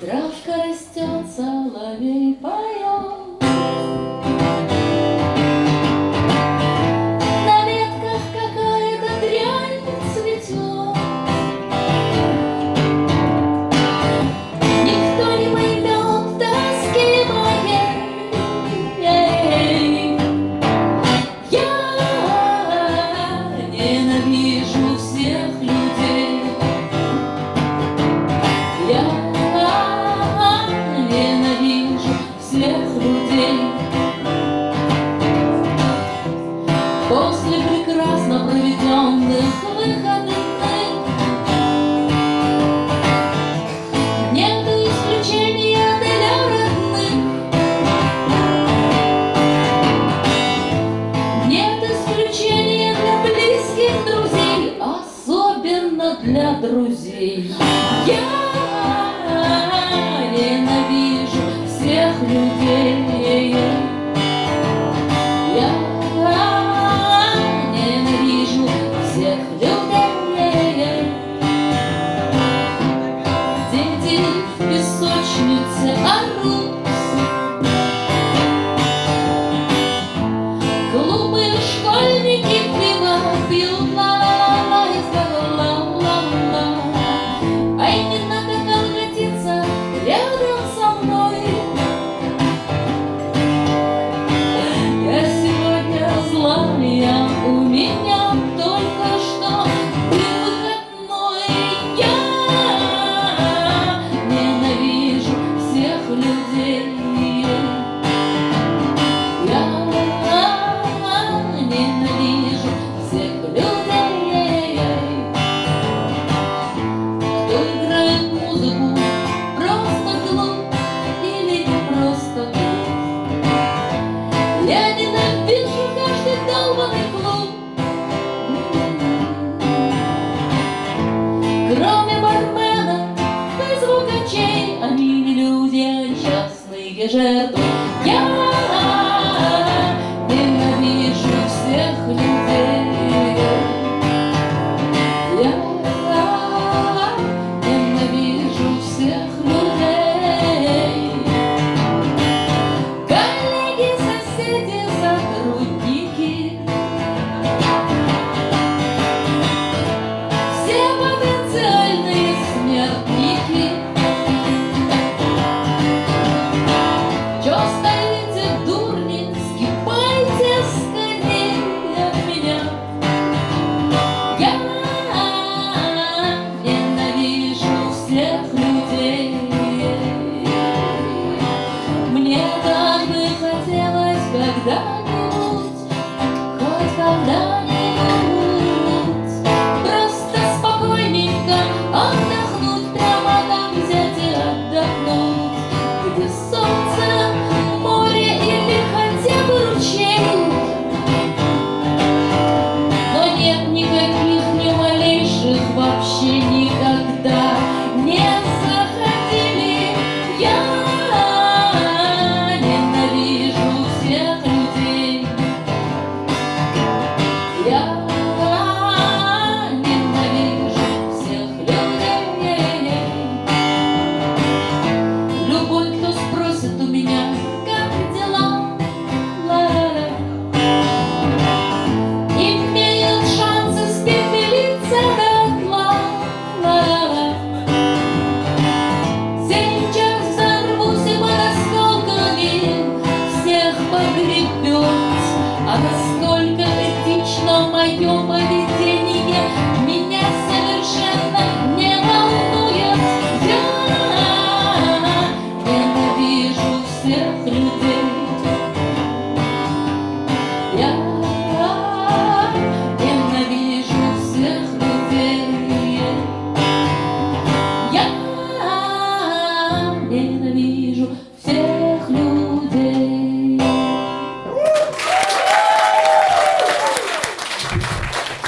Травка растет, соловей поет. На ветках какая-то дрянь цветет. Никто не поймет тоски моей. Я ненавижу всех людей. Я ненавижу всех людей. После прекрасно проведенных выходных нет исключения для родных. Нет исключения для близких друзей, особенно для друзей. Я ненавижу всех людей. Я ненавижу всех людей. Дети в песочнице орут. Глупые школьники пиво пьют, ла-ла-ла, и ла-ла-ла. А им не надо колотиться рядом со мной. Я сегодня злая, у меня только что был выходной. Я ненавижу всех людей. Я ненавижу всех людей. Кто играет музыку просто глуп или не просто глуп. Я ненавижу каждый долбанный клуб. Кроме барменов и звукачей, они не люди, а несчастные жертвы. Я